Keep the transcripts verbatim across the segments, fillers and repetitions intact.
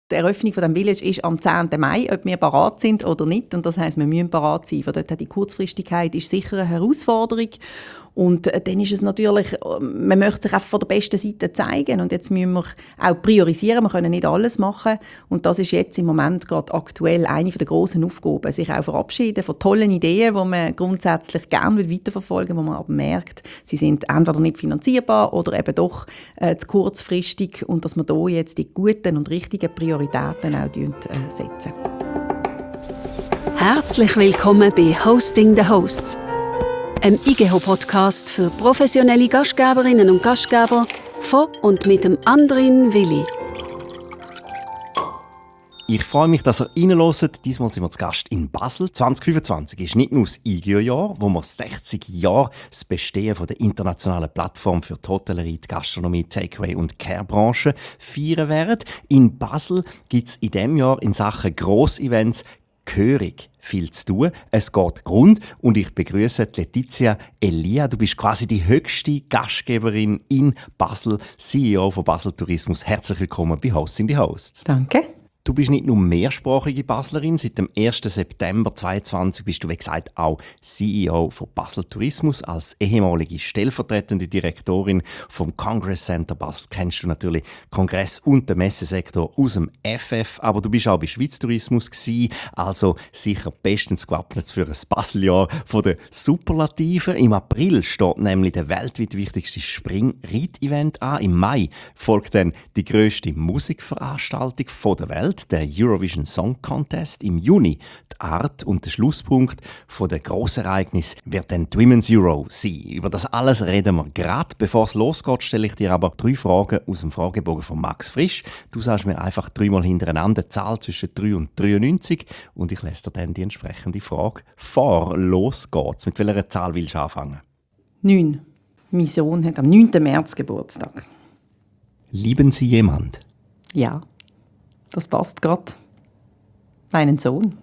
Die Eröffnung von dem Village ist am zehnten Mai, ob wir parat sind oder nicht. Und das heisst, wir müssen parat sein. Von dort die Kurzfristigkeit ist sicher eine Herausforderung. Und dann ist es natürlich, man möchte sich einfach von der besten Seite zeigen. Und jetzt müssen wir auch priorisieren. Wir können nicht alles machen. Und das ist jetzt im Moment gerade aktuell eine der grossen Aufgaben. Sich auch verabschieden von tollen Ideen, die man grundsätzlich gerne weiterverfolgen will, wo man aber merkt, sie sind entweder nicht finanzierbar oder eben doch äh, zu kurzfristig. Und dass wir hier jetzt die guten und richtigen Prioritäten auch äh, setzen. Herzlich willkommen bei Hosting the Hosts, einem I G E H O-Podcast für professionelle Gastgeberinnen und Gastgeber von und mit dem Andrin Willi. Ich freue mich, dass ihr reinhört. Diesmal sind wir zu Gast in Basel. zwanzig fünfundzwanzig ist nicht nur das I G E H-Jahr, wo wir sechzig Jahre das Bestehen von der internationalen Plattform für die Hotellerie, die Gastronomie, Takeaway und Care-Branche feiern werden. In Basel gibt es in diesem Jahr in Sachen Grossevents gehörig viel zu tun. Es geht rund und ich begrüße Letizia Elia. Du bist quasi die höchste Gastgeberin in Basel, C E O von Basel Tourismus. Herzlich willkommen bei Hosting the Hosts. Danke. Du bist nicht nur mehrsprachige Baslerin, seit dem ersten September zweitausendzweiundzwanzig bist du, wie gesagt, auch C E O von Basel Tourismus. Als ehemalige stellvertretende Direktorin vom Congress Center Basel kennst du natürlich Kongress- und den Messesektor aus dem F F, aber du bist auch bei Schweiz Tourismus gewesen, also sicher bestens gewappnet für ein Baseljahr von den Superlativen. Im April steht nämlich der weltweit wichtigste Spring-Reit-Event an. Im Mai folgt dann die grösste Musikveranstaltung der Welt, der Eurovision Song Contest. Im Juni die Art und der Schlusspunkt von der Grossereignis wird dann die Women's Euro sein. Über das alles reden wir gerade. Bevor es losgeht, stelle ich dir aber drei Fragen aus dem Fragebogen von Max Frisch. Du sagst mir einfach dreimal hintereinander eine Zahl zwischen drei und dreiundneunzig und ich lese dir dann die entsprechende Frage vor. Los geht's. Mit welcher Zahl willst du anfangen? neun. Mein Sohn hat am neunten März Geburtstag. Lieben Sie jemand? Ja. Das passt gerade. Meinen Sohn.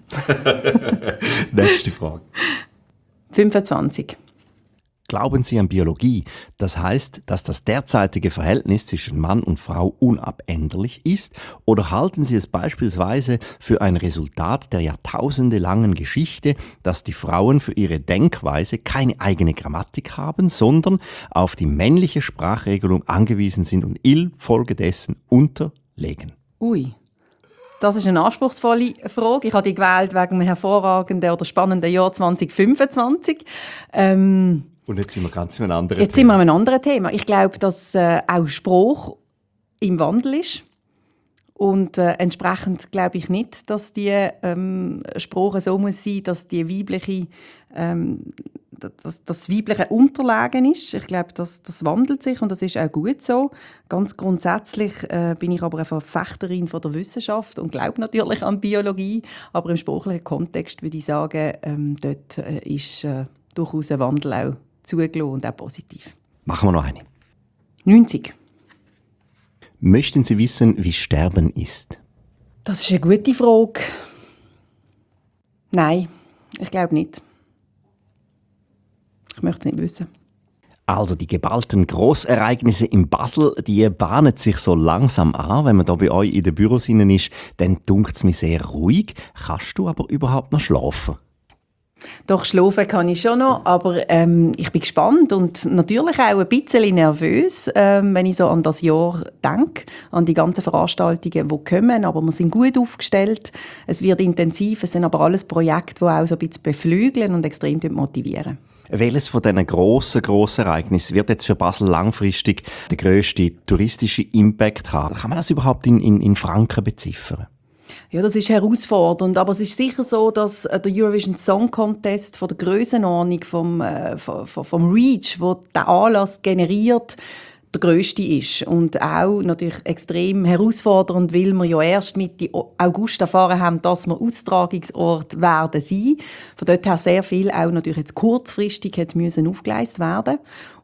Nächste Frage. fünfundzwanzig. Glauben Sie an Biologie? Das heißt, dass das derzeitige Verhältnis zwischen Mann und Frau unabänderlich ist? Oder halten Sie es beispielsweise für ein Resultat der jahrtausendelangen Geschichte, dass die Frauen für ihre Denkweise keine eigene Grammatik haben, sondern auf die männliche Sprachregelung angewiesen sind und infolgedessen unterlegen? Ui. Das ist eine anspruchsvolle Frage. Ich habe die gewählt wegen einem hervorragenden oder spannenden Jahr zwanzig fünfundzwanzig. Ähm, Und jetzt sind wir ganz in einem anderen jetzt Thema. Jetzt sind wir in einem anderen Thema. Ich glaube, dass äh, auch Spruch im Wandel ist. Und äh, entsprechend glaube ich nicht, dass die ähm, Sprache so muss sein, dass die weibliche, ähm, dass das weibliche unterlegen ist. Ich glaube, das, das wandelt sich und das ist auch gut so. Ganz grundsätzlich äh, bin ich aber eine Verfechterin von der Wissenschaft und glaube natürlich an Biologie. Aber im sprachlichen Kontext würde ich sagen, ähm, dort äh, ist äh, durchaus ein Wandel auch zugelassen und auch positiv. Machen wir noch eine. neunzig. Möchten Sie wissen, wie Sterben ist? Das ist eine gute Frage. Nein, ich glaube nicht. Ich möchte es nicht wissen. Also die geballten Grossereignisse in Basel, die bahnen sich so langsam an. Wenn man da bei euch in den Büros ist, dann dunkt es mir sehr ruhig. Kannst du aber überhaupt noch schlafen? Doch, schlafen kann ich schon noch, aber ähm, ich bin gespannt und natürlich auch ein bisschen nervös, ähm, wenn ich so an das Jahr denke, an die ganzen Veranstaltungen, die kommen. Aber wir sind gut aufgestellt, es wird intensiv, es sind aber alles Projekte, die auch so ein bisschen beflügeln und extrem motivieren. Welches von diesen grossen, grossen Ereignissen wird jetzt für Basel langfristig den grössten touristischen Impact haben? Kann man das überhaupt in, in, in Franken beziffern? Ja, das ist herausfordernd, aber es ist sicher so, dass der Eurovision Song Contest von der Grössenordnung vom, äh, vom, vom Reach, wo der Anlass generiert, der grösste ist und auch natürlich extrem herausfordernd, weil wir ja erst Mitte August erfahren haben, dass wir Austragungsort werden sein. Von dort her sehr viel auch natürlich jetzt kurzfristig hat müssen aufgeleistet werden.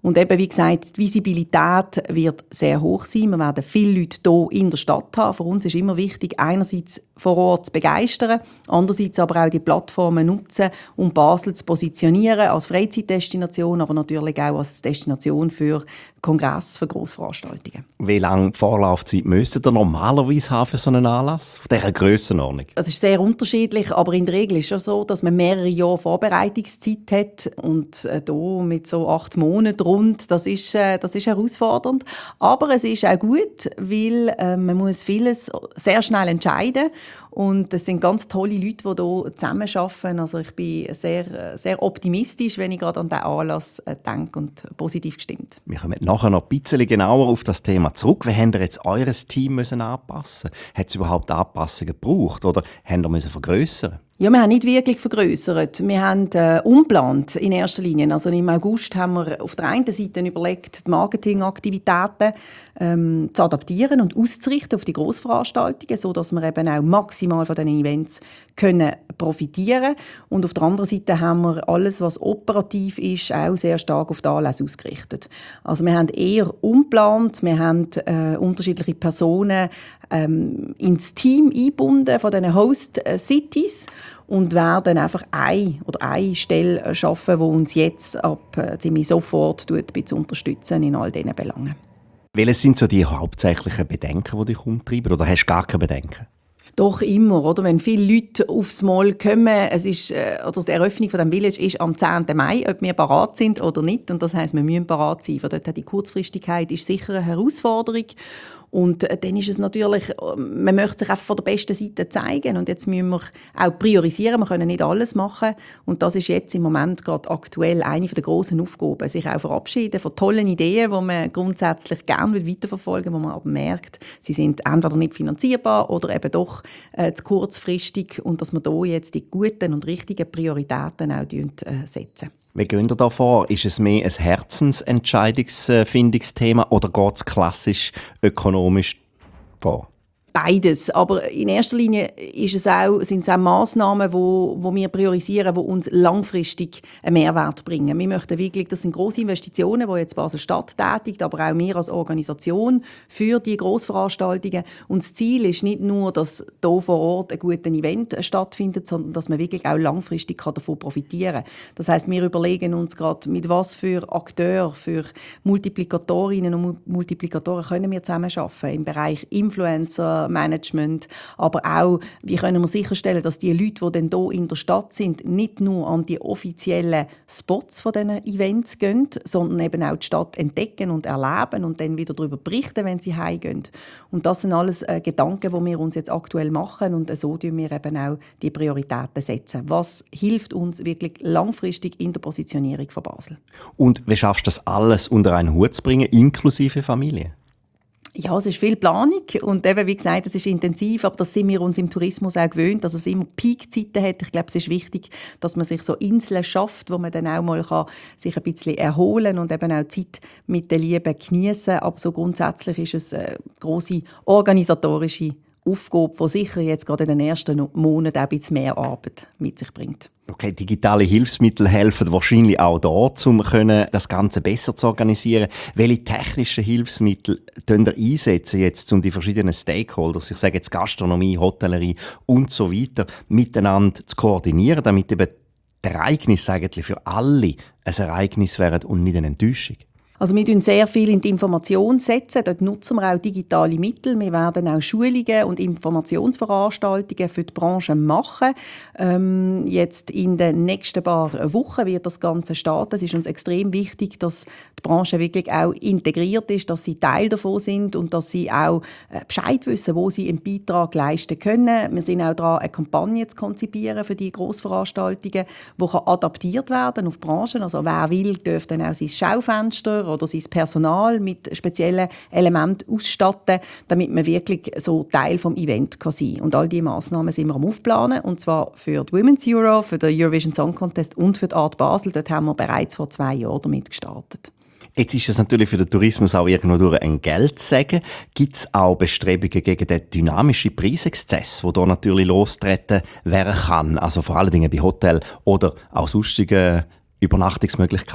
Und eben, wie gesagt, die Visibilität wird sehr hoch sein. Wir werden viele Leute hier in der Stadt haben. Für uns ist immer wichtig, einerseits vor Ort zu begeistern, andererseits aber auch die Plattformen nutzen, um Basel zu positionieren als Freizeitdestination, aber natürlich auch als Destination für Kongresse, für Grossveranstaltungen. Wie lange Vorlaufzeit müsstet ihr normalerweise haben für so einen Anlass? Von dieser Grössenordnung? Es ist sehr unterschiedlich, aber in der Regel ist es so, dass man mehrere Jahre Vorbereitungszeit hat und äh, hier mit so acht Monaten rund, das ist, äh, das ist herausfordernd. Aber es ist auch gut, weil äh, man muss vieles sehr schnell entscheiden und es sind ganz tolle Leute, die hier zusammenarbeiten. Also ich bin sehr, sehr optimistisch, wenn ich gerade an diesen Anlass äh, denke und positiv gestimmt. Wir kommen nachher noch ein bisschen genauer auf das Thema zurück. Wie habt ihr jetzt eures Team müssen anpassen? Hat es überhaupt Anpassungen gebraucht oder habt ihr müssen vergrössern? Ja, wir haben nicht wirklich vergrössert. Wir haben äh, umplant in erster Linie. Also im August haben wir auf der einen Seite überlegt, die Marketingaktivitäten ähm, zu adaptieren und auszurichten auf die Grossveranstaltungen, sodass wir eben auch maximal von diesen Events können profitieren. Und auf der anderen Seite haben wir alles, was operativ ist, auch sehr stark auf die Anlässe ausgerichtet. Also wir haben eher umplant, wir haben äh, unterschiedliche Personen ähm, ins Team eingebunden von diesen Host-Cities und werden einfach eine oder eine Stelle schaffen, die uns jetzt ab äh, ziemlich sofort ein bisschen unterstützen in all diesen Belangen. Welche sind so die hauptsächlichen Bedenken, die dich umtreiben? Oder hast du gar keine Bedenken? Doch immer, oder? Wenn viele Leute aufs Mal kommen, es ist, äh, oder die Eröffnung von dem Village ist am zehnten Mai, ob wir parat sind oder nicht. Und das heisst, wir müssen parat sein. Von dort hat die Kurzfristigkeit ist sicher eine Herausforderung. Und dann ist es natürlich, man möchte sich einfach von der besten Seite zeigen. Und jetzt müssen wir auch priorisieren. Wir können nicht alles machen. Und das ist jetzt im Moment gerade aktuell eine der grossen Aufgaben. Sich auch verabschieden von tollen Ideen, die man grundsätzlich gerne weiterverfolgen will, wo man aber merkt, sie sind entweder nicht finanzierbar oder eben doch äh, zu kurzfristig. Und dass wir hier jetzt die guten und richtigen Prioritäten auch äh, setzen. Wie gehen ihr da vor? Ist es mehr ein Herzensentscheidungsfindungsthema oder geht es klassisch ökonomisch vor? Beides, aber in erster Linie ist es auch, sind es auch Massnahmen, wo, wo wir priorisieren, die uns langfristig einen Mehrwert bringen. Wir möchten wirklich, das sind grosse Investitionen, die jetzt Basel-Stadt tätigt, aber auch wir als Organisation für die Grossveranstaltungen. Und das Ziel ist nicht nur, dass hier vor Ort ein gutes Event stattfindet, sondern dass man wirklich auch langfristig davon profitieren kann. Das heisst, wir überlegen uns gerade, mit was für Akteuren, für Multiplikatorinnen und Multiplikatoren können wir zusammenarbeiten im Bereich Influencer, Management, aber auch, wie können wir sicherstellen, dass die Leute, die dann hier in der Stadt sind, nicht nur an die offiziellen Spots von diesen Events gehen, sondern eben auch die Stadt entdecken und erleben und dann wieder darüber berichten, wenn sie heimgehen. Und das sind alles äh, Gedanken, die wir uns jetzt aktuell machen und so setzen wir eben auch die Prioritäten setzen. Was hilft uns wirklich langfristig in der Positionierung von Basel? Und wie schaffst du das alles unter einen Hut zu bringen, inklusive Familie? Ja, es ist viel Planung und eben, wie gesagt, es ist intensiv, aber das sind wir uns im Tourismus auch gewöhnt, dass es immer Peakzeiten hat. Ich glaube, es ist wichtig, dass man sich so Inseln schafft, wo man dann auch mal kann sich ein bisschen erholen und eben auch Zeit mit den Lieben geniessen. Aber so grundsätzlich ist es eine grosse organisatorische Aufgabe, die sicher jetzt gerade in den ersten Monaten auch ein bisschen mehr Arbeit mit sich bringt. Okay, digitale Hilfsmittel helfen wahrscheinlich auch da, um das Ganze besser zu organisieren. Welche technischen Hilfsmittel könnt ihr einsetzen, jetzt, um die verschiedenen Stakeholders, ich sage jetzt Gastronomie, Hotellerie und so weiter, miteinander zu koordinieren, damit eben das Ereignis eigentlich für alle ein Ereignis wäre und nicht eine Enttäuschung? Also wir setzen sehr viel in die Information setzen. Dort nutzen wir auch digitale Mittel. Wir werden auch Schulungen und Informationsveranstaltungen für die Branche machen. Ähm, jetzt in den nächsten paar Wochen wird das Ganze starten. Es ist uns extrem wichtig, dass die Branche wirklich auch integriert ist, dass sie Teil davon sind und dass sie auch Bescheid wissen, wo sie einen Beitrag leisten können. Wir sind auch dran, eine Kampagne zu konzipieren für die Grossveranstaltungen, die adaptiert werden auf Branchen. Also wer will, darf dann auch sein Schaufenster oder sein Personal mit speziellen Elementen ausstatten, damit man wirklich so Teil des Events sein kann. Und all diese Massnahmen sind wir am Aufplanen, und zwar für die Women's Euro, für den Eurovision Song Contest und für die Art Basel. Dort haben wir bereits vor zwei Jahren damit gestartet. Jetzt ist es natürlich für den Tourismus auch irgendwo durch ein Geldsegen. Gibt es auch Bestrebungen gegen den dynamischen Preisexzess, der hier natürlich lostreten werden kann? Also vor allen Dingen bei Hotels oder auch sonstigen Übernachtungsmöglichkeiten.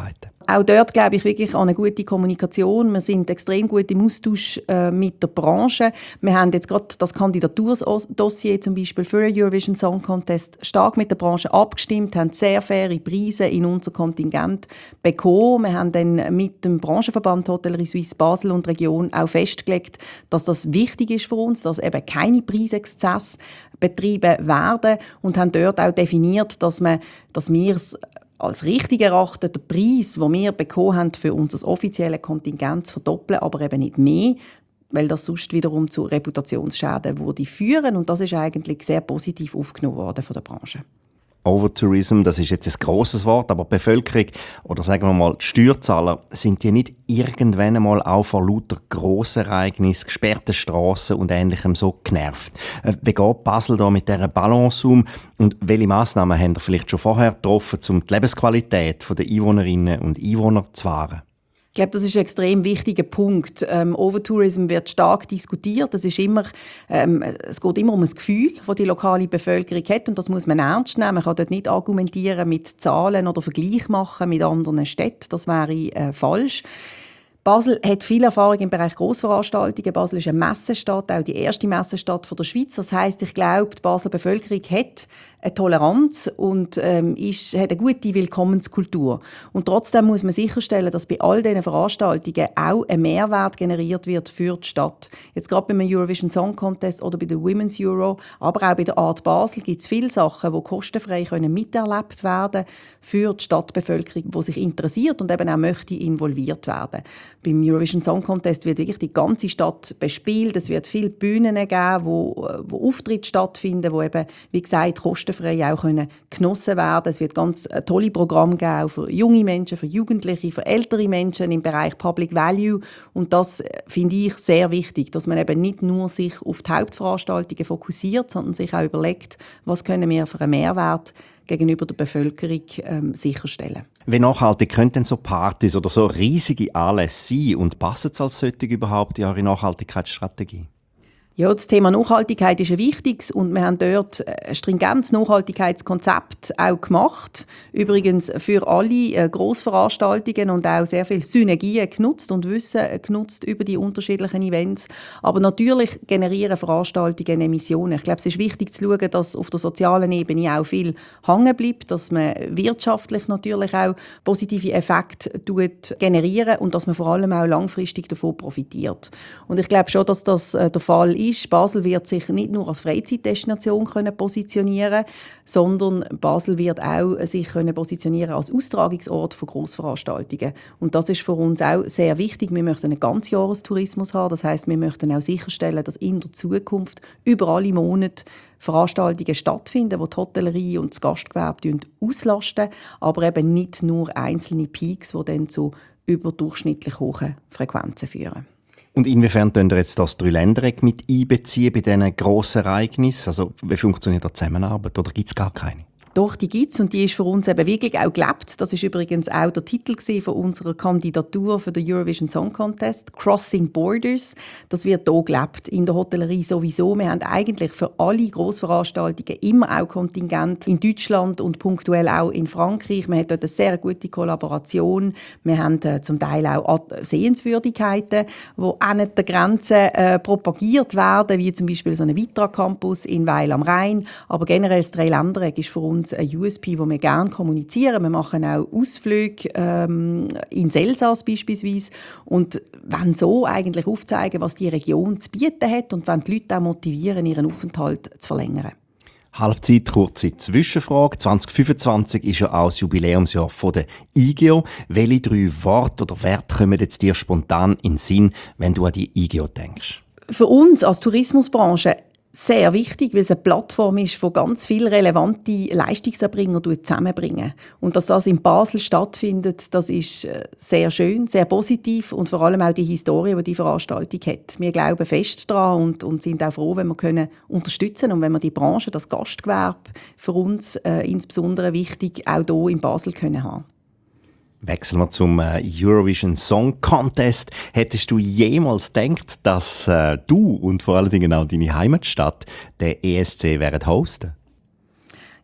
Auch dort glaube ich wirklich an eine gute Kommunikation. Wir sind extrem gut im Austausch äh, mit der Branche. Wir haben jetzt gerade das Kandidaturdossier zum Beispiel für den Eurovision Song Contest stark mit der Branche abgestimmt, haben sehr faire Preise in unser Kontingent bekommen. Wir haben dann mit dem Branchenverband Hotellerie Suisse Basel und Region auch festgelegt, dass das wichtig ist für uns, dass eben keine Preisexzesse betrieben werden und haben dort auch definiert, dass, man, dass wir es als richtig erachten, den Preis, den wir bekommen haben, für unser offizielles Kontingent zu verdoppeln, aber eben nicht mehr, weil das sonst wiederum zu Reputationsschäden würde führen. Und das ist eigentlich sehr positiv aufgenommen worden von der Branche. Overtourism, das ist jetzt ein grosses Wort, aber die Bevölkerung oder sagen wir mal die Steuerzahler, sind die nicht irgendwann einmal auch vor lauter Grossereignissen, gesperrten Strassen und Ähnlichem so genervt? Wie geht Basel da mit dieser Balance um und welche Massnahmen haben ihr vielleicht schon vorher getroffen, um die Lebensqualität der Einwohnerinnen und Einwohner zu wahren? Ich glaube, das ist ein extrem wichtiger Punkt. Ähm, Overtourism wird stark diskutiert. Das ist immer, ähm, es geht immer um ein Gefühl, das die lokale Bevölkerung hat. Und das muss man ernst nehmen. Man kann dort nicht argumentieren mit Zahlen oder Vergleich machen mit anderen Städten. Das wäre äh, falsch. Basel hat viel Erfahrung im Bereich Grossveranstaltungen. Basel ist eine Messestadt, auch die erste Messestadt der Schweiz. Das heisst, ich glaube, die Basler Bevölkerung hat eine Toleranz und ähm, ist, hat eine gute Willkommenskultur. Und trotzdem muss man sicherstellen, dass bei all diesen Veranstaltungen auch ein Mehrwert generiert wird für die Stadt. Jetzt gerade beim Eurovision Song Contest oder bei der Women's Euro, aber auch bei der Art Basel gibt es viele Sachen, die kostenfrei können miterlebt werden für die Stadtbevölkerung, die sich interessiert und eben auch möchte involviert werden. Beim Eurovision Song Contest wird wirklich die ganze Stadt bespielt. Es wird viele Bühnen geben, wo, wo Auftritte stattfinden, wo eben, wie gesagt, kostenfrei auch können genossen werden. Es wird ganz tolle Programme geben, auch für junge Menschen, für Jugendliche, für ältere Menschen im Bereich Public Value. Und das finde ich sehr wichtig, dass man eben nicht nur sich auf die Hauptveranstaltungen fokussiert, sondern sich auch überlegt, was können wir für einen Mehrwert gegenüber der Bevölkerung ähm, sicherstellen. Wie nachhaltig können denn so Partys oder so riesige Anlässe sein und passen sie als solche überhaupt in eure Nachhaltigkeitsstrategie? Ja, das Thema Nachhaltigkeit ist ein wichtiges und wir haben dort ein stringentes Nachhaltigkeitskonzept auch gemacht. Übrigens für alle äh, Grossveranstaltungen und auch sehr viele Synergien genutzt und Wissen genutzt über die unterschiedlichen Events. Aber natürlich generieren Veranstaltungen Emissionen. Ich glaube, es ist wichtig zu schauen, dass auf der sozialen Ebene auch viel hängen bleibt, dass man wirtschaftlich natürlich auch positive Effekte generieren und dass man vor allem auch langfristig davon profitiert. Und ich glaube schon, dass das äh, der Fall ist. Basel wird sich nicht nur als Freizeitdestination können positionieren, sondern Basel wird auch sich können positionieren als Austragungsort von Grossveranstaltungen. Und das ist für uns auch sehr wichtig. Wir möchten einen Ganzjahrestourismus haben. Das heisst, wir möchten auch sicherstellen, dass in der Zukunft über alle Monate Veranstaltungen stattfinden, die die Hotellerie und das Gastgewerbe auslasten, aber eben nicht nur einzelne Peaks, die dann zu überdurchschnittlich hohen Frequenzen führen. Und inwiefern könnt ihr jetzt das Dreiländereck mit einbeziehen bei diesen grossen Ereignissen? Also wie funktioniert da die Zusammenarbeit oder gibt es gar keine? Doch, die gibt es und die ist für uns eben wirklich auch gelebt. Das ist übrigens auch der Titel von unserer Kandidatur für den Eurovision Song Contest, «Crossing Borders». Das wird hier gelebt, in der Hotellerie sowieso. Wir haben eigentlich für alle Grossveranstaltungen immer auch Kontingent in Deutschland und punktuell auch in Frankreich. Wir haben dort eine sehr gute Kollaboration. Wir haben äh, zum Teil auch Sehenswürdigkeiten, die an der Grenze äh, propagiert werden, wie zum Beispiel so ein Vitra-Campus in Weil am Rhein. Aber generell das Dreiländereck ist für uns ein U S P, das wir gerne kommunizieren. Wir machen auch Ausflüge ähm, in Elsass beispielsweise und wollen so eigentlich aufzeigen, was die Region zu bieten hat und wollen die Leute auch motivieren, ihren Aufenthalt zu verlängern. Halbzeit, kurze Zwischenfrage. zwanzig fünfundzwanzig ist ja auch das Jubiläumsjahr von der I G O. Welche drei Worte oder Werte kommen jetzt dir spontan in den Sinn, wenn du an die I G O denkst? Für uns als Tourismusbranche sehr wichtig, weil es eine Plattform ist, die ganz viele relevante Leistungserbringer zusammenbringen. Und dass das in Basel stattfindet, das ist sehr schön, sehr positiv und vor allem auch die Historie, die die Veranstaltung hat. Wir glauben fest daran und, und sind auch froh, wenn wir können unterstützen und wenn wir die Branche, das Gastgewerbe für uns äh, insbesondere wichtig auch hier in Basel können haben. Wechseln wir zum äh, Eurovision Song Contest. Hättest du jemals gedacht, dass äh, du und vor allen Dingen auch deine Heimatstadt den E S C werden hosten?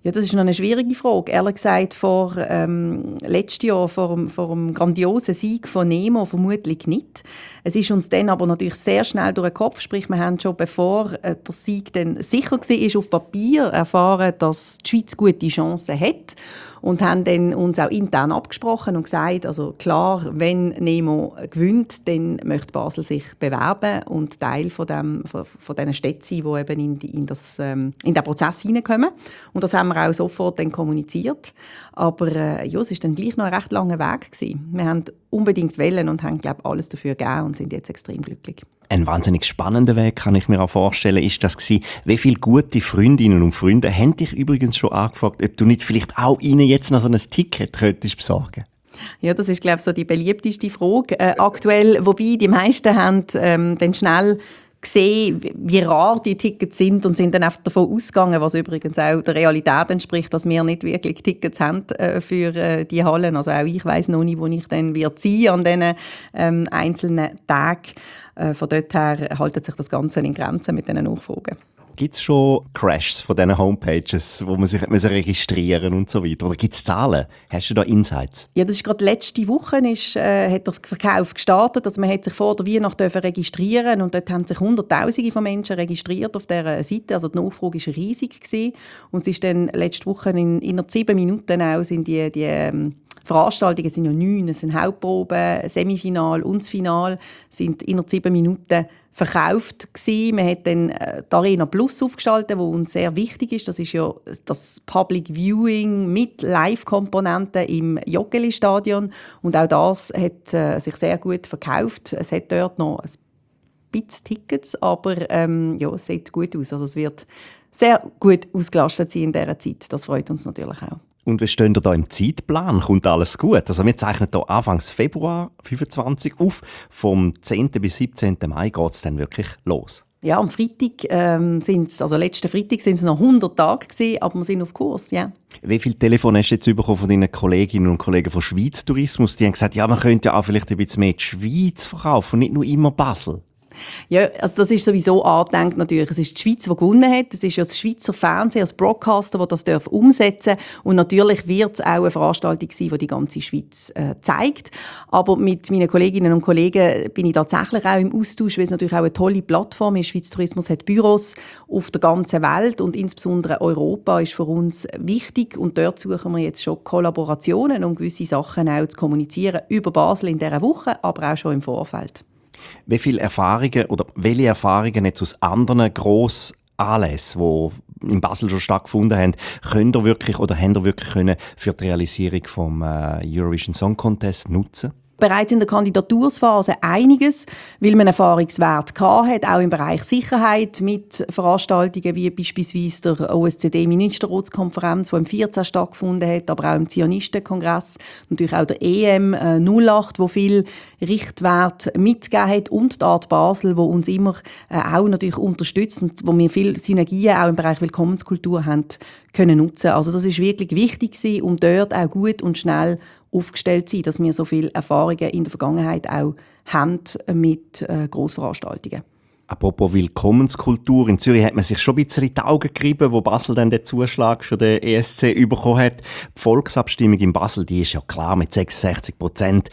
Ja, das ist noch eine schwierige Frage. Ehrlich gesagt, vor ähm, letztes Jahr, vor dem, vor dem grandiosen Sieg von Nemo, vermutlich nicht. Es ist uns dann aber natürlich sehr schnell durch den Kopf, sprich, wir haben schon, bevor äh, der Sieg dann sicher war, auf Papier erfahren, dass die Schweiz gute Chancen hat. Und haben dann uns auch intern abgesprochen und gesagt, also klar, wenn Nemo gewinnt, dann möchte Basel sich bewerben und Teil von, dem, von, von diesen Städten sein, die eben in, die, in, das, ähm, in den Prozess hineinkommen. Und das haben wir auch sofort dann kommuniziert. Aber äh, ja, es war dann gleich noch ein recht langer Weg gewesen. Wir haben unbedingt wollen und haben, glaube ich, alles dafür gegeben und sind jetzt extrem glücklich. Ein wahnsinnig spannender Weg, kann ich mir auch vorstellen, ist das gewesen. Wie viele gute Freundinnen und Freunde haben dich übrigens schon angefragt, ob du nicht vielleicht auch ihnen jetzt noch so ein Ticket könntest besorgen? Ja, das ist, glaube ich, so die beliebteste Frage äh, aktuell. Wobei die meisten haben ähm, dann schnell gesehen, wie rar die Tickets sind und sind dann einfach davon ausgegangen, was übrigens auch der Realität entspricht, dass wir nicht wirklich Tickets haben äh, für äh, die Hallen. Also auch ich weiss noch nicht, wo ich dann wird sein an diesen ähm, einzelnen Tagen. Äh, von dort her hält sich das Ganze in Grenzen mit diesen Nachfragen. Gibt es schon Crashs von diesen Homepages, wo man sich registrieren und so weiter? Oder gibt es Zahlen? Hast du da Insights? Ja, das ist gerade letzte Woche ist, äh, hat der Verkauf gestartet. Also man hat sich vor der Weihnacht registrieren und dort haben sich Hunderttausende von Menschen registriert auf dieser Seite. Also die Nachfrage war riesig gewesen. Und es ist dann letzte Woche in innerhalb sieben Minuten auch sind die, die ähm, Veranstaltungen sind ja neun. Es sind Hauptproben, Semifinal und das Final sind innerhalb sieben Minuten verkauft gewesen. Man hat dann die Arena Plus aufgestaltet, wo uns sehr wichtig ist. Das ist ja das Public Viewing mit Live-Komponenten im Joggeli-Stadion. Und auch das hat äh, sich sehr gut verkauft. Es hat dort noch ein bisschen Tickets, aber ähm, ja, es sieht gut aus. Also es wird sehr gut ausgelastet sein in dieser Zeit. Das freut uns natürlich auch. Und wie stehen da im Zeitplan? Kommt alles gut? Also wir zeichnen hier Anfang Februar fünfundzwanzig auf. Vom zehnten bis siebzehnten Mai geht es dann wirklich los. Ja, am Freitag ähm, sind's, also letzten Freitag sind es noch hundert Tage gewesen, aber wir sind auf Kurs, ja. Wie viele Telefone hast du jetzt bekommen von deinen Kolleginnen und Kollegen von Schweiz Tourismus? Die haben gesagt, ja, man könnte ja auch vielleicht ein bisschen mehr die Schweiz verkaufen und nicht nur immer Basel. Ja, also das ist sowieso angedenkt natürlich. Es ist die Schweiz, die gewonnen hat. Es ist ja das Schweizer Fernsehen, das Broadcaster, das das umsetzen darf. Und natürlich wird es auch eine Veranstaltung sein, die die ganze Schweiz äh, zeigt. Aber mit meinen Kolleginnen und Kollegen bin ich tatsächlich auch im Austausch, weil es natürlich auch eine tolle Plattform ist. Schweiz Tourismus hat Büros auf der ganzen Welt und insbesondere Europa ist für uns wichtig. Und dort suchen wir jetzt schon Kollaborationen, um gewisse Sachen auch zu kommunizieren über Basel in dieser Woche, aber auch schon im Vorfeld. Wie viele Erfahrungen oder welche Erfahrungen jetzt aus anderen grossen Anlässen, die in Basel schon stattgefunden haben, könnt ihr wirklich oder habt ihr wirklich können für die Realisierung vom Eurovision Song Contest nutzen? Bereits in der Kandidatursphase einiges, weil man Erfahrungswert hatte, auch im Bereich Sicherheit mit Veranstaltungen wie beispielsweise der O S Z D-Ministerratskonferenz, die im vierzehn stattgefunden hat, aber auch im Zionistenkongress, natürlich auch der E M null acht, wo viel Richtwert mitgegeben hat, und die Art Basel, wo uns immer äh, auch natürlich unterstützt und wo wir viele Synergien auch im Bereich Willkommenskultur haben können nutzen. Also das ist wirklich wichtig gewesen, um dort auch gut und schnell aufgestellt zu sein, dass wir so viele Erfahrungen in der Vergangenheit auch haben mit äh, Grossveranstaltungen. Apropos Willkommenskultur, in Zürich hat man sich schon ein bisschen die Augen gerieben, wo Basel dann den Zuschlag für den E S C bekommen hat. Die Volksabstimmung in Basel, die ist ja klar mit sechsundsechzig Prozent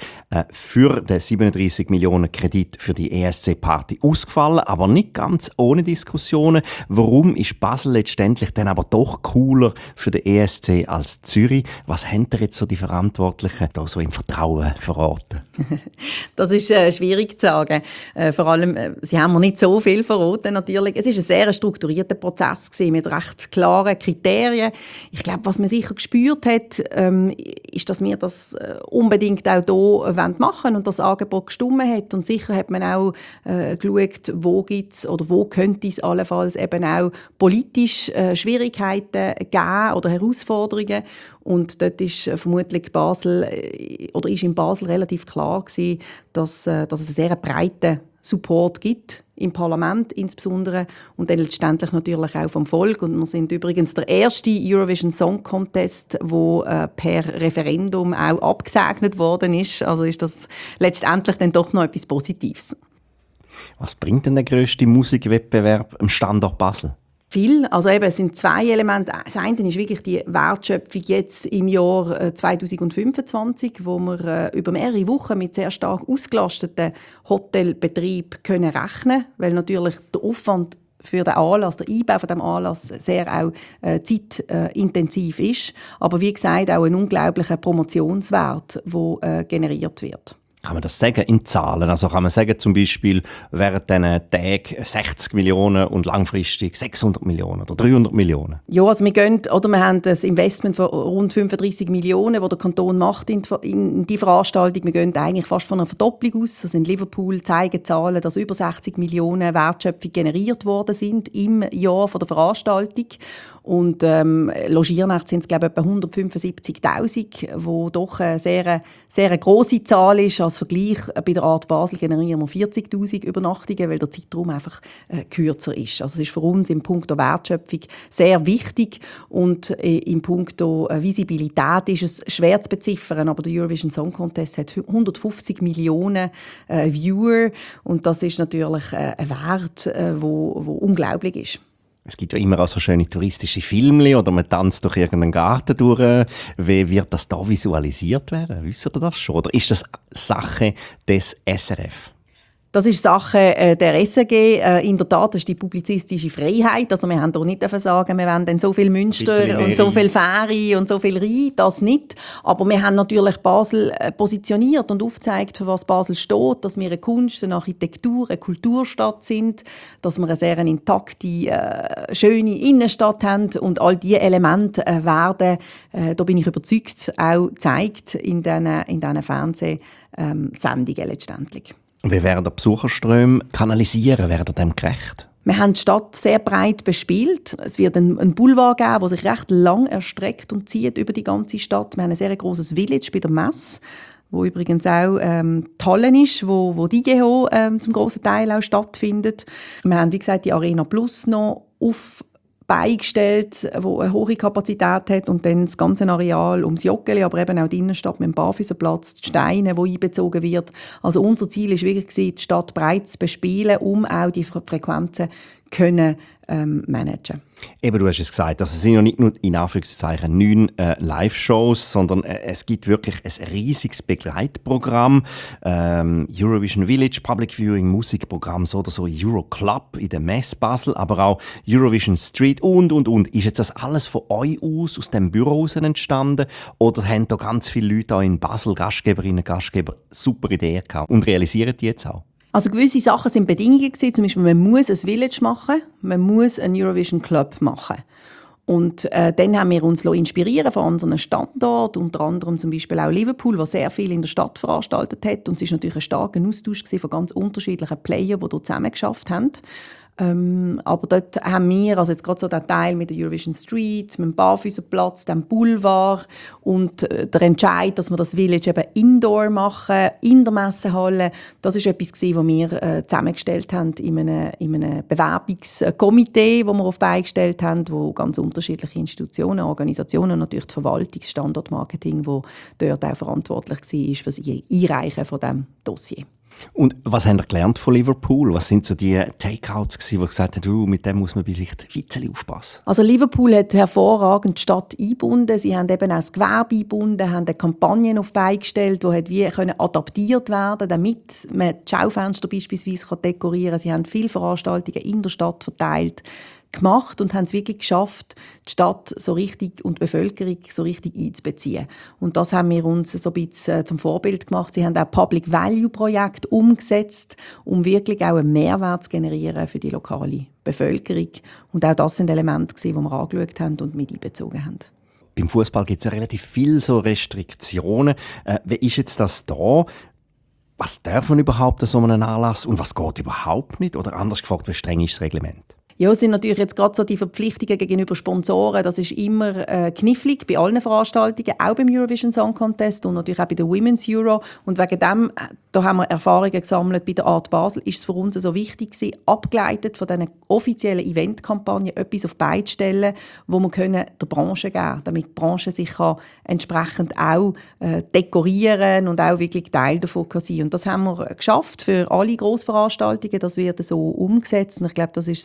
für den siebenunddreissig Millionen Kredit für die E S C-Party ausgefallen, aber nicht ganz ohne Diskussionen. Warum ist Basel letztendlich dann aber doch cooler für den E S C als Zürich? Was haben denn jetzt so die Verantwortlichen da so im Vertrauen verraten? Das ist äh, schwierig zu sagen. Äh, vor allem, äh, sie haben mir nicht so viel verraten, natürlich. Es war ein sehr strukturierter Prozess gewesen, mit recht klaren Kriterien. Ich glaube, was man sicher gespürt hat, ähm, ist, dass wir das äh, unbedingt auch hier machen wollen und das Angebot gestimmt hat. Und sicher hat man auch äh, geschaut, wo gibt's oder wo könnte es allenfalls eben auch politisch äh, Schwierigkeiten geben oder Herausforderungen. Und dort ist äh, vermutlich Basel, äh, oder ist in Basel relativ klar gewesen, dass, äh, dass es einen sehr breiten Support gibt im Parlament insbesondere und dann letztendlich natürlich auch vom Volk. Und wir sind übrigens der erste Eurovision Song Contest, wo äh, per Referendum auch abgesegnet worden ist. Also ist das letztendlich dann doch noch etwas Positives. Was bringt denn der grösste Musikwettbewerb am Standort Basel? Viel. Also eben, es sind zwei Elemente. Das eine ist wirklich die Wertschöpfung jetzt im Jahr zwanzig fünfundzwanzig, wo wir äh, über mehrere Wochen mit sehr stark ausgelasteten Hotelbetrieb können rechnen, weil natürlich der Aufwand für den Anlass, der Einbau von dem Anlass sehr auch äh, zeitintensiv ist. Aber wie gesagt, auch ein unglaublicher Promotionswert, der äh, generiert wird. Kann man das sagen in Zahlen? Also kann man sagen, zum Beispiel während diesen Tagen sechzig Millionen und langfristig sechshundert Millionen oder dreihundert Millionen? Ja, also wir, gehen, oder wir haben ein Investment von rund fünfunddreissig Millionen, das der Kanton macht in die, in die Veranstaltung. Wir gehen eigentlich fast von einer Verdopplung aus. Also in Liverpool zeigen Zahlen, dass über sechzig Millionen Wertschöpfung generiert worden sind im Jahr von der Veranstaltung. Und ähm, Logiernächte sind es, glaube ich, etwa hundertfünfundsiebzigtausend, wo doch eine sehr, sehr grosse Zahl ist. Als Vergleich bei der Art Basel generieren wir vierzigtausend Übernachtungen, weil der Zeitraum einfach äh, kürzer ist. Also es ist für uns im Punkt Wertschöpfung sehr wichtig und äh, im Punkt äh, Visibilität ist es schwer zu beziffern, aber der Eurovision Song Contest hat hundertfünfzig Millionen äh, Viewer und das ist natürlich äh, ein Wert, äh, wo, wo unglaublich ist. Es gibt ja immer auch so schöne touristische Filme oder man tanzt durch irgendeinen Garten durch. Wie wird das da visualisiert werden? Wisst ihr das schon? Oder ist das Sache des S R F? Das ist Sache äh, der S R G. Äh, in der Tat, das ist die publizistische Freiheit. Also wir haben doch nicht sagen, wir wollen dann so viel Münster und so viel Fähre und so viel Rhein, das nicht. Aber wir haben natürlich Basel äh, positioniert und aufgezeigt, für was Basel steht, dass wir eine Kunst, eine Architektur, eine Kulturstadt sind, dass wir eine sehr intakte, äh, schöne Innenstadt haben und all diese Elemente äh, werden, äh, da bin ich überzeugt, auch gezeigt in diesen in diesen Fernsehsendungen letztendlich. Und wie werden die Besucherströme kanalisieren? Werden dem gerecht? Wir haben die Stadt sehr breit bespielt. Es wird einen Boulevard geben, der sich recht lang erstreckt und zieht über die ganze Stadt. Wir haben ein sehr grosses Village bei der Messe, wo übrigens auch ähm, die Halle ist, wo, wo die I G H O ähm, zum grossen Teil auch stattfindet. Wir haben, wie gesagt, die Arena Plus noch auf beigestellt, wo eine hohe Kapazität hat und dann das ganze Areal ums Joggeli, aber eben auch die Innenstadt mit dem Barfüßerplatz, die Steine, die einbezogen wird. Also unser Ziel ist wirklich, die Stadt breit zu bespielen, um auch die Frequenzen können ähm, managen. Eben, du hast es gesagt, also es sind ja nicht nur in Anführungszeichen neun äh, Live-Shows, sondern äh, es gibt wirklich ein riesiges Begleitprogramm. Ähm, Eurovision Village, Public Viewing, Musikprogramm, so oder so, Euroclub in der Messe Basel, aber auch Eurovision Street und, und, und. Ist jetzt das alles von euch aus, aus dem Büro aus entstanden? Oder haben da ganz viele Leute auch in Basel, Gastgeberinnen, Gastgeber, super Ideen gehabt und realisieren die jetzt auch? Also gewisse Sachen sind Bedingungen gewesen. Zum Beispiel, man muss ein Village machen, man muss einen Eurovision Club machen. Und äh, dann haben wir uns inspirieren von unseren Standorten, unter anderem zum Beispiel auch Liverpool, was sehr viel in der Stadt veranstaltet hat. Und es war natürlich ein starker Austausch von ganz unterschiedlichen Playern, die dort zusammengearbeitet haben. Ähm, aber dort haben wir, also jetzt gerade so der Teil mit der Eurovision Street, mit dem Barfüßerplatz, dem Boulevard und äh, der Entscheid, dass wir das Village eben indoor machen, in der Messehalle, das ist etwas gewesen, was wir äh, zusammengestellt haben in einem, in einem Bewerbungskomitee, das wir auf beigestellt haben, wo ganz unterschiedliche Institutionen, Organisationen, natürlich das Verwaltungs-, Standortmarketing, wo dort auch verantwortlich war für das Einreichen von diesem Dossier. Und was habt ihr gelernt von Liverpool? Was sind so die Takeouts gewesen, wo gesagt haben, du, mit dem muss man vielleicht ein bisschen aufpassen? Also Liverpool hat hervorragend die Stadt eingebunden. Sie haben eben auch das Gewerbe eingebunden, haben Kampagnen auf beigestellt, die halt wie können adaptiert werden, damit man die Schaufenster beispielsweise dekorieren kann. Sie haben viele Veranstaltungen in der Stadt verteilt gemacht und haben es wirklich geschafft, die Stadt so richtig und die Bevölkerung so richtig einzubeziehen. Und das haben wir uns so ein bisschen zum Vorbild gemacht. Sie haben auch Public Value Projekte umgesetzt, um wirklich auch einen Mehrwert zu generieren für die lokale Bevölkerung. Und auch das sind Elemente, die wir angeschaut haben und mit einbezogen haben. Beim Fußball gibt es ja relativ viele so Restriktionen. Äh, wie ist jetzt das da? Was darf man überhaupt an so einem Anlass und was geht überhaupt nicht? Oder anders gefragt, wie streng ist das Reglement? Ja, es sind natürlich jetzt gerade so die Verpflichtungen gegenüber Sponsoren. Das ist immer äh, knifflig bei allen Veranstaltungen, auch beim Eurovision Song Contest und natürlich auch bei der Women's Euro. Und wegen dem, da haben wir Erfahrungen gesammelt bei der Art Basel, ist es für uns so wichtig gewesen, abgeleitet von diesen offiziellen Eventkampagnen etwas auf beide stellen, wo wir können der Branche geben können, damit die Branche sich kann entsprechend auch äh, dekorieren und auch wirklich Teil davon kann sein. Und das haben wir geschafft für alle Grossveranstaltungen. Das wird so umgesetzt und ich glaube, das ist sehr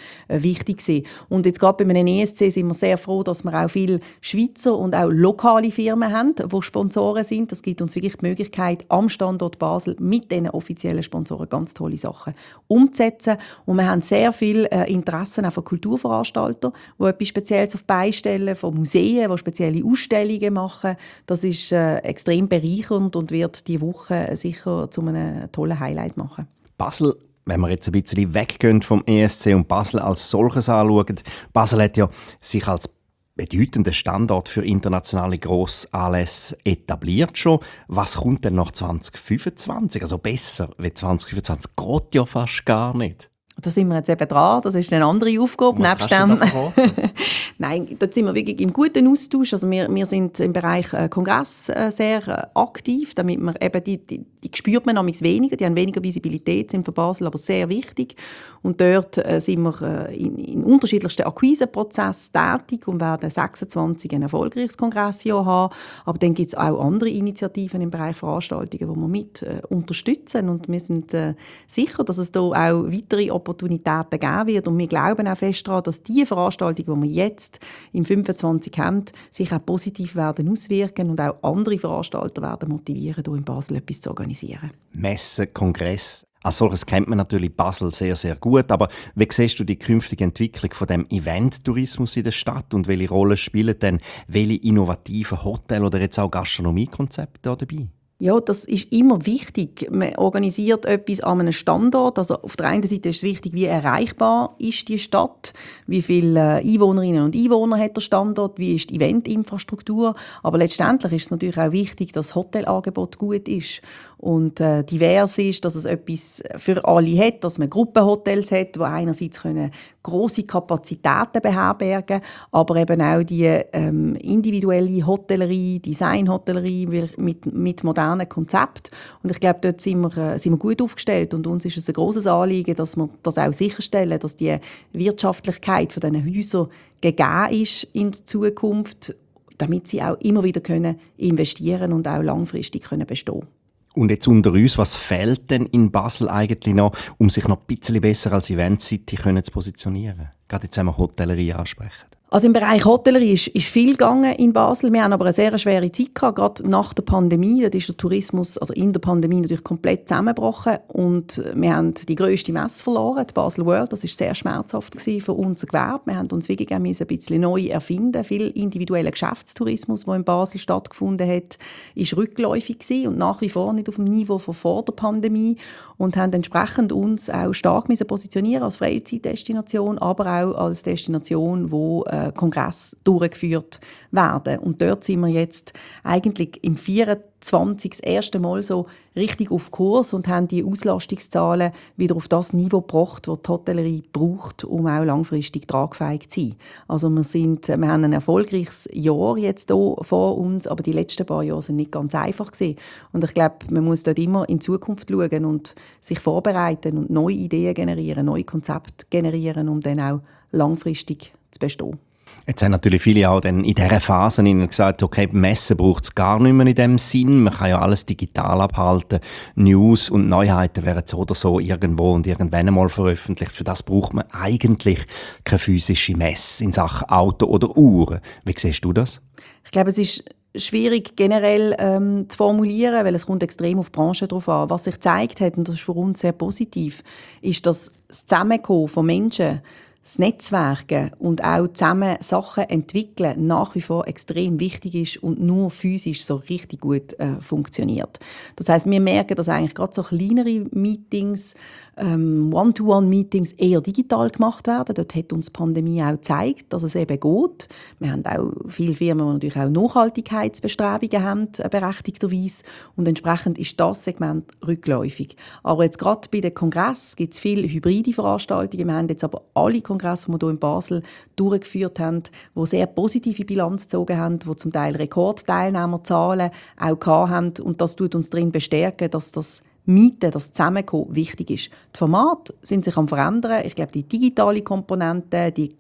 äh, wichtig gewesen. Und jetzt gerade bei einem E S C sind wir sehr froh, dass wir auch viele Schweizer und auch lokale Firmen haben, die Sponsoren sind. Das gibt uns wirklich die Möglichkeit, am Standort Basel mit diesen offiziellen Sponsoren ganz tolle Sachen umzusetzen. Und wir haben sehr viel äh, Interessen auch von Kulturveranstaltern, die etwas Spezielles auf die Beine stellen, von Museen, die spezielle Ausstellungen machen. Das ist äh, extrem bereichernd und wird diese Woche sicher zu einem tollen Highlight machen. Basel, wenn wir jetzt ein bisschen weggehen vom E S C und Basel als solches anschauen, Basel hat ja sich als bedeutender Standort für internationale Grossanlässe etabliert schon. Was kommt denn nach zwanzig fünfundzwanzig? Also besser wie zwanzig fünfundzwanzig geht ja fast gar nicht. Da sind wir jetzt eben dran. Das ist eine andere Aufgabe. Was nebst kannst dem. du da Nein, dort sind wir wirklich im guten Austausch. Also wir, wir sind im Bereich äh, Kongress äh, sehr äh, aktiv, damit wir eben die, die, die spürt man nämlich weniger, die haben weniger Visibilität, sind für Basel aber sehr wichtig. Und dort äh, sind wir äh, in, in unterschiedlichsten Akquiseprozessen tätig und werden sechsundzwanzig ein erfolgreiches Kongressjahr haben. Aber dann gibt es auch andere Initiativen im Bereich Veranstaltungen, die wir mit äh, unterstützen. Und wir sind äh, sicher, dass es da auch weitere Opportunitäten geben wird. Und wir glauben auch fest daran, dass die Veranstaltungen, die wir jetzt im fünfundzwanzig haben, sich auch positiv werden auswirken und auch andere Veranstalter werden motivieren, hier in Basel etwas zu organisieren. Messen, Kongress. Als solches kennt man natürlich Basel sehr, sehr gut. Aber wie siehst du die künftige Entwicklung von dem Event-Tourismus in der Stadt und welche Rolle spielen denn welche innovativen Hotel- oder jetzt auch Gastronomiekonzepte da dabei? Ja, das ist immer wichtig. Man organisiert etwas an einem Standort. Also auf der einen Seite ist es wichtig, wie erreichbar ist die Stadt, wie viele Einwohnerinnen und Einwohner hat der Standort, wie ist die Eventinfrastruktur. Aber letztendlich ist es natürlich auch wichtig, dass das Hotelangebot gut ist und äh, divers ist, dass es etwas für alle hat, dass man Gruppenhotels hat, die einerseits können grosse Kapazitäten beherbergen, aber eben auch die ähm, individuelle Hotellerie, Designhotellerie mit, mit modernen Konzepten. Und ich glaube, dort sind wir, äh, sind wir gut aufgestellt und uns ist es ein grosses Anliegen, dass wir das auch sicherstellen, dass die Wirtschaftlichkeit von diesen Häusern gegeben ist in der Zukunft, damit sie auch immer wieder können investieren und auch langfristig können bestehen. Und jetzt unter uns, was fehlt denn in Basel eigentlich noch, um sich noch ein bisschen besser als Event City zu positionieren? Gerade jetzt, wenn wir Hotellerie ansprechen. Also im Bereich Hotellerie ist, ist viel gegangen in Basel. Wir haben aber eine sehr schwere Zeit gehabt, gerade nach der Pandemie. Da ist der Tourismus also in der Pandemie natürlich komplett zusammengebrochen und wir haben die grösste Messe verloren, die Basel World. Das war sehr schmerzhaft gewesen für unser Gewerbe. Wir haben uns wirklich ein bisschen neu erfinden. Viel individueller Geschäftstourismus, der in Basel stattgefunden hat, ist rückläufig gewesen und nach wie vor nicht auf dem Niveau von vor der Pandemie und haben entsprechend uns auch stark müssen positionieren als Freizeitdestination, aber auch als Destination, wo Kongress durchgeführt werden. Und dort sind wir jetzt eigentlich im vierundzwanzig das erste Mal so richtig auf Kurs und haben die Auslastungszahlen wieder auf das Niveau gebracht, das die Hotellerie braucht, um auch langfristig tragfähig zu sein. Also wir, sind, wir haben ein erfolgreiches Jahr jetzt hier vor uns, aber die letzten paar Jahre sind nicht ganz einfach gewesen. Und ich glaube, man muss dort immer in die Zukunft schauen und sich vorbereiten und neue Ideen generieren, neue Konzepte generieren, um dann auch langfristig zu bestehen. Jetzt haben natürlich viele auch dann in dieser Phase gesagt, okay, Messen braucht es gar nicht mehr in dem Sinn. Man kann ja alles digital abhalten. News und Neuheiten werden so oder so irgendwo und irgendwann einmal veröffentlicht. Für das braucht man eigentlich keine physische Messe in Sachen Auto oder Uhren. Wie siehst du das? Ich glaube, es ist schwierig generell ähm, zu formulieren, weil es kommt extrem auf die Branche drauf an. Was sich gezeigt hat, und das ist für uns sehr positiv, ist, dass das Zusammenkommen von Menschen, das Netzwerken und auch zusammen Sachen entwickeln nach wie vor extrem wichtig ist und nur physisch so richtig gut äh, funktioniert. Das heisst, wir merken, dass eigentlich gerade so kleinere Meetings, ähm, One-to-One-Meetings eher digital gemacht werden. Dort hat uns die Pandemie auch gezeigt, dass es eben geht. Wir haben auch viele Firmen, die natürlich auch Nachhaltigkeitsbestrebungen haben, äh, berechtigterweise. Und entsprechend ist das Segment rückläufig. Aber jetzt gerade bei den Kongressen gibt es viele hybride Veranstaltungen. Wir haben jetzt aber alle Kongresse, die wir hier in Basel durchgeführt haben, die sehr positive Bilanz gezogen haben, die zum Teil Rekordteilnehmerzahlen auch hatten. Und das tut uns darin bestärken, dass das Mieten, das Zusammenkommen wichtig ist. Die Formate sind sich am verändern. Ich glaube, die digitale Komponente, die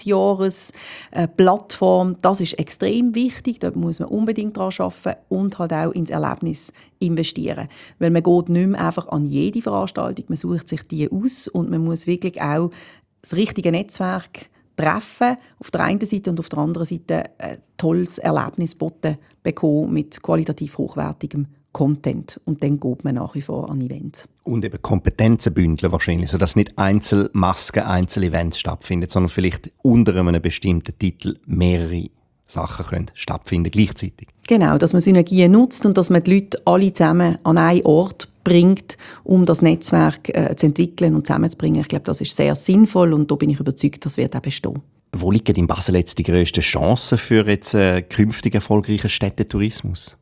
Ganzjahres-Plattform, das ist extrem wichtig. Dort muss man unbedingt daran arbeiten und halt auch ins Erlebnis investieren. Weil man geht nicht mehr einfach an jede Veranstaltung, man sucht sich die aus und man muss wirklich auch das richtige Netzwerk treffen, auf der einen Seite und auf der anderen Seite ein tolles Erlebnis boten bekommen mit qualitativ hochwertigem Content. Und dann geht man nach wie vor an Events. Und eben Kompetenzen bündeln wahrscheinlich, sodass nicht Einzelmasken, Einzelevents stattfinden, sondern vielleicht unter einem bestimmten Titel mehrere Sachen können stattfinden gleichzeitig. Genau, dass man Synergien nutzt und dass man die Leute alle zusammen an einen Ort bringt, um das Netzwerk äh, zu entwickeln und zusammenzubringen. Ich glaube, das ist sehr sinnvoll und da bin ich überzeugt, das wird auch bestehen. Wo liegen in Basel jetzt die grössten Chancen für jetzt äh, künftig erfolgreichen Städtetourismus?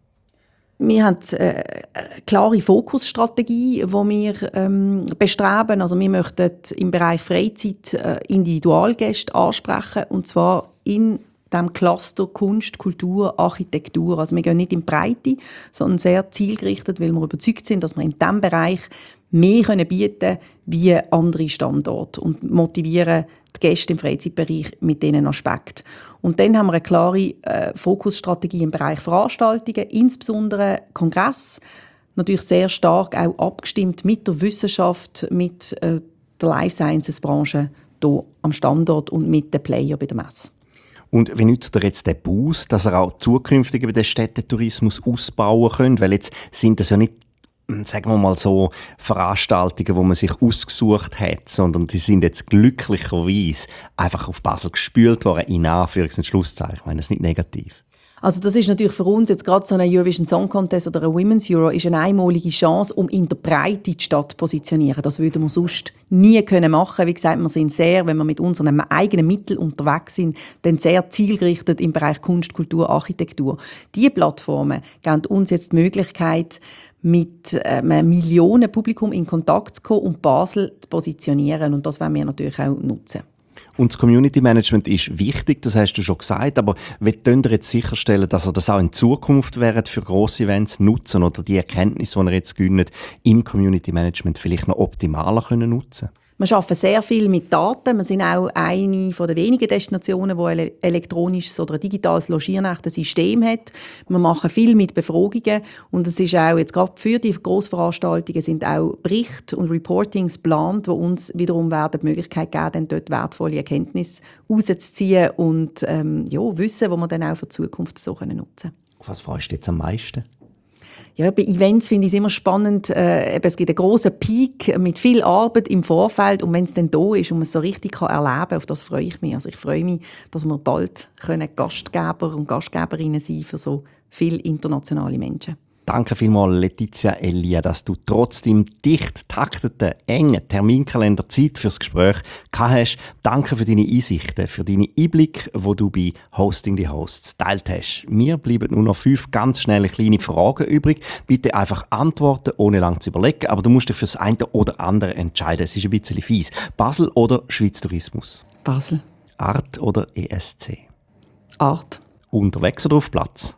Wir haben äh, eine klare Fokusstrategie, die wir ähm, bestreben. Also wir möchten im Bereich Freizeit äh, Individualgäste ansprechen, und zwar in dem Cluster Kunst, Kultur, Architektur. Also wir gehen nicht in die Breite, sondern sehr zielgerichtet, weil wir überzeugt sind, dass wir in diesem Bereich mehr können bieten wie andere Standorte und motivieren die Gäste im Freizeitbereich mit diesen Aspekten. Und dann haben wir eine klare äh, Fokusstrategie im Bereich Veranstaltungen, insbesondere Kongress, natürlich sehr stark auch abgestimmt mit der Wissenschaft, mit äh, der Life Sciences Branche hier am Standort und mit den Playern bei der Messe. Und wie nützt ihr jetzt den Boost, dass ihr auch zukünftig über den Städtetourismus ausbauen könnt? Weil jetzt sind das ja nicht, sagen wir mal so, Veranstaltungen, die man sich ausgesucht hat, sondern die sind jetzt glücklicherweise einfach auf Basel gespült worden, in Anführungs- und Schlusszeichen. Ich meine, das ist nicht negativ. Also das ist natürlich für uns jetzt gerade so ein Eurovision Song Contest oder ein Women's Euro ist eine einmalige Chance, um in der Breite die Stadt zu positionieren. Das würden wir sonst nie können machen. Wie gesagt, wir sind sehr, wenn wir mit unseren eigenen Mitteln unterwegs sind, dann sehr zielgerichtet im Bereich Kunst, Kultur, Architektur. Diese Plattformen geben uns jetzt die Möglichkeit, mit einem Millionenpublikum in Kontakt zu kommen und Basel zu positionieren. Und das wollen wir natürlich auch nutzen. Und das Community Management ist wichtig, das hast du schon gesagt, aber wie könnt ihr jetzt sicherstellen, dass ihr das auch in Zukunft während für grosse Events nutzen oder die Erkenntnisse, die ihr jetzt gewinnt, im Community Management vielleicht noch optimaler können nutzen? Wir arbeiten sehr viel mit Daten. Wir sind auch eine der wenigen Destinationen, die ein elektronisches oder ein digitales Logiernächte-System hat. Wir machen viel mit Befragungen und es ist auch jetzt gerade für die Grossveranstaltungen sind auch Berichte und Reportings geplant, die uns wiederum werden die Möglichkeit geben, dort wertvolle Erkenntnisse rauszuziehen und ähm, ja, Wissen, das wir dann auch für die Zukunft so nutzen können. Auf was freust du jetzt am meisten? Ja, bei Events finde ich es immer spannend. Äh, es gibt einen grossen Peak mit viel Arbeit im Vorfeld und wenn es dann da ist und man es so richtig kann erleben kann, auf das freue ich mich. Also ich freue mich, dass wir bald können Gastgeber und Gastgeberinnen sein für so viele internationale Menschen. Danke vielmals, Letizia Elia, dass du trotz deinem dicht takteten, engen Terminkalender Zeit fürs Gespräch gehabt hast. Danke für deine Einsichten, für deine Einblicke, die du bei Hosting the Hosts geteilt hast. Mir bleiben nur noch fünf ganz schnelle kleine Fragen übrig. Bitte einfach antworten, ohne lange zu überlegen. Aber du musst dich für das eine oder andere entscheiden. Es ist ein bisschen fies. Basel oder Schweiz Tourismus? Basel. Art oder E S C? Art. Unterwegs oder auf Platz?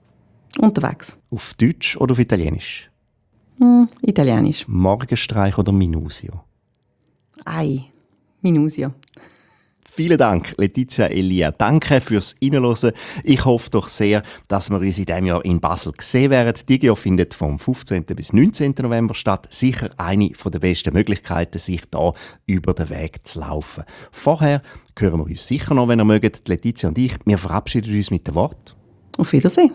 Unterwegs. Auf Deutsch oder auf Italienisch? Hm, Italienisch. Morgenstreich oder Minusio? Ei, Minusio. Vielen Dank, Letizia Elia. Danke fürs Reinhören. Ich hoffe doch sehr, dass wir uns in diesem Jahr in Basel sehen werden. Die Digio findet vom fünfzehnten bis neunzehnten November statt. Sicher eine der besten Möglichkeiten, sich da über den Weg zu laufen. Vorher hören wir uns sicher noch, wenn ihr mögt, Letizia und ich. Wir verabschieden uns mit dem Wort. Auf Wiedersehen.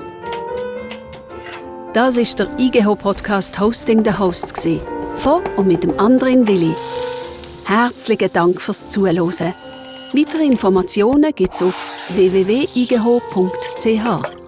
Das ist der I G H O-Podcast «Hosting the Hosts» gewesen. Von und mit dem Andrin Willi. Herzlichen Dank fürs Zuhören. Weitere Informationen gibt es auf w w w punkt i g h o punkt c h.